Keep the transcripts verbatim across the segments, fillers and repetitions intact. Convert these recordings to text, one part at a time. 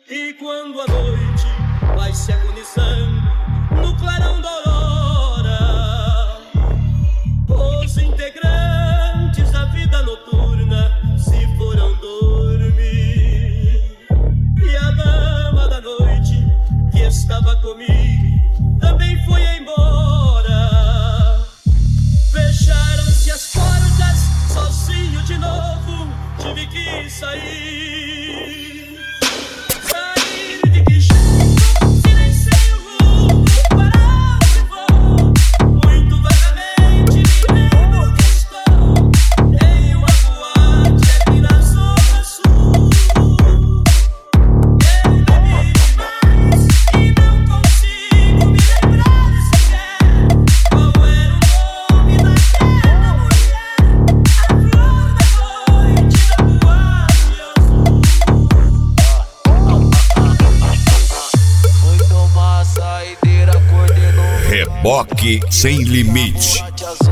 E quando a noite vai se agonizando no clarão da aurora, os integrantes da vida noturna se foram dormir. E a dama da noite que estava comigo também foi embora. Fecharam-se as portas, sozinho de novo tive que sair. Reboque Sem Limite.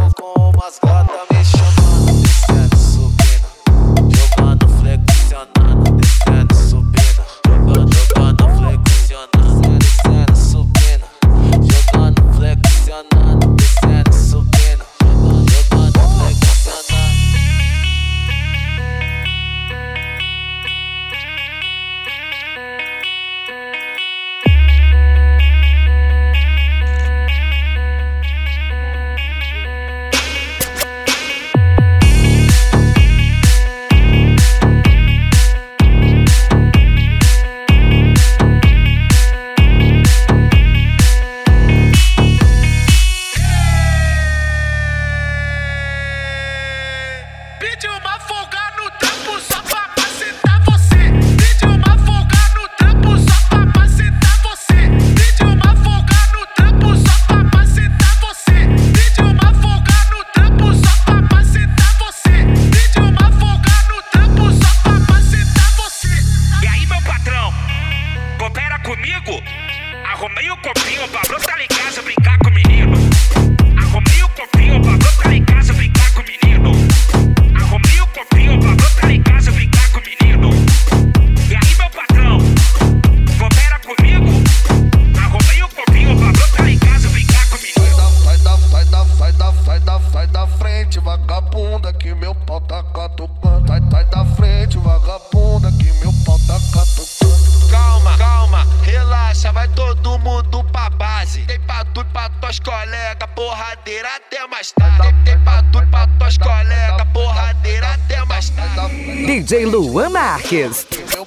Pediu uma folga no trampo só pra macetar você. Pediu uma folga no trampo só pra macetar você. Pediu uma folga no trampo só pra macetar você. Pediu uma folga no trampo só pra macetar você. Pediu uma folga no trampo só pra macetar você. E aí, meu patrão, coopera comigo? Arrumei o copinho pra brotar em casa brincar com o menino. Arrumei o copinho pra brotar em casa brincar com o menino. Arrumei o copinho pra brotar em casa brincar com o menino. E aí, meu patrão, coopera comigo? Arrumei o copinho pra brotar em casa brincar com o menino. Sai da, sai da, sai da, sai da, sai da frente, vagabunda, que meu pau tá catucando. Sai, sai da frente, vagabunda, que meu pau tá catucando. Calma, calma, relaxa, vai todo mundo pra base. Tem pra tu e pra tuas colegas, porradeira até mais tarde. Tem, tem pra tu e pra tuas colegas, porradeira até mais tarde. D J Luan Marques.